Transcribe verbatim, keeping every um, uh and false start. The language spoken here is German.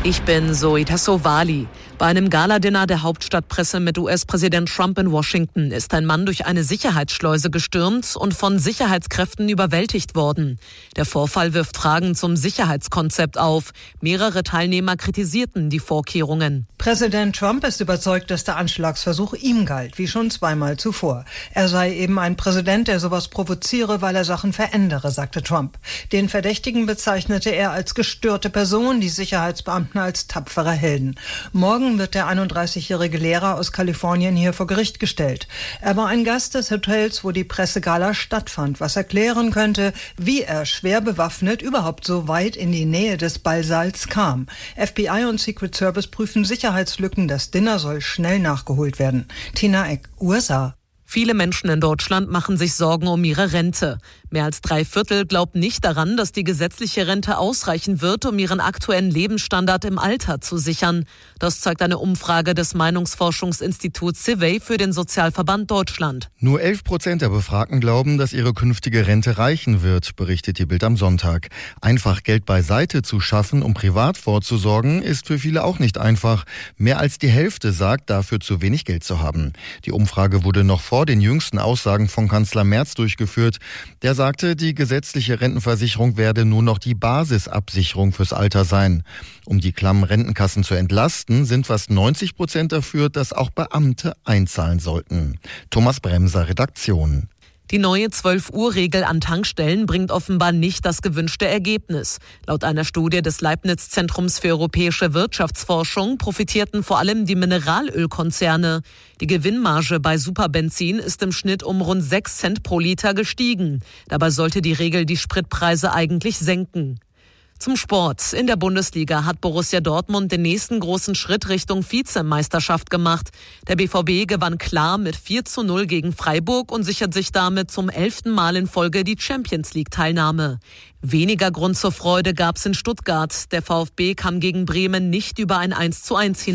Ich bin Zoe Tassovali. Bei einem Galadinner der Hauptstadtpresse mit U S-Präsident Trump in Washington ist ein Mann durch eine Sicherheitsschleuse gestürmt und von Sicherheitskräften überwältigt worden. Der Vorfall wirft Fragen zum Sicherheitskonzept auf. Mehrere Teilnehmer kritisierten die Vorkehrungen. Präsident Trump ist überzeugt, dass der Anschlagsversuch ihm galt, wie schon zweimal zuvor. Er sei eben ein Präsident, der sowas provoziere, weil er Sachen verändere, sagte Trump. Den Verdächtigen bezeichnete er als gestörte Person, die Sicherheitsbeamten als tapfere Helden. Morgen wird der einunddreißigjährige Lehrer aus Kalifornien hier vor Gericht gestellt. Er war ein Gast des Hotels, wo die Pressegala stattfand, was erklären könnte, wie er schwer bewaffnet überhaupt so weit in die Nähe des Ballsaals kam. F B I und Secret Service prüfen Sicherheitslücken. Das Dinner soll schnell nachgeholt werden. Tina Eck, U S A. Viele Menschen in Deutschland machen sich Sorgen um ihre Rente. Mehr als drei Viertel glauben nicht daran, dass die gesetzliche Rente ausreichen wird, um ihren aktuellen Lebensstandard im Alter zu sichern. Das zeigt eine Umfrage des Meinungsforschungsinstituts Civey für den Sozialverband Deutschland. Nur elf Prozent der Befragten glauben, dass ihre künftige Rente reichen wird, berichtet die Bild am Sonntag. Einfach Geld beiseite zu schaffen, um privat vorzusorgen, ist für viele auch nicht einfach. Mehr als die Hälfte sagt, dafür zu wenig Geld zu haben. Die Umfrage wurde noch vor den jüngsten Aussagen von Kanzler Merz durchgeführt. Der sagte, die gesetzliche Rentenversicherung werde nur noch die Basisabsicherung fürs Alter sein. Um die klammen Rentenkassen zu entlasten, sind fast neunzig Prozent dafür, dass auch Beamte einzahlen sollten. Thomas Bremser, Redaktion. Die neue zwölf-Uhr-Regel an Tankstellen bringt offenbar nicht das gewünschte Ergebnis. Laut einer Studie des Leibniz-Zentrums für europäische Wirtschaftsforschung profitierten vor allem die Mineralölkonzerne. Die Gewinnmarge bei Superbenzin ist im Schnitt um rund sechs Cent pro Liter gestiegen. Dabei sollte die Regel die Spritpreise eigentlich senken. Zum Sport. In der Bundesliga hat Borussia Dortmund den nächsten großen Schritt Richtung Vizemeisterschaft gemacht. Der B V B gewann klar mit vier zu null gegen Freiburg und sichert sich damit zum elften Mal in Folge die Champions-League-Teilnahme. Weniger Grund zur Freude gab's in Stuttgart. Der VfB kam gegen Bremen nicht über ein eins zu eins hinaus.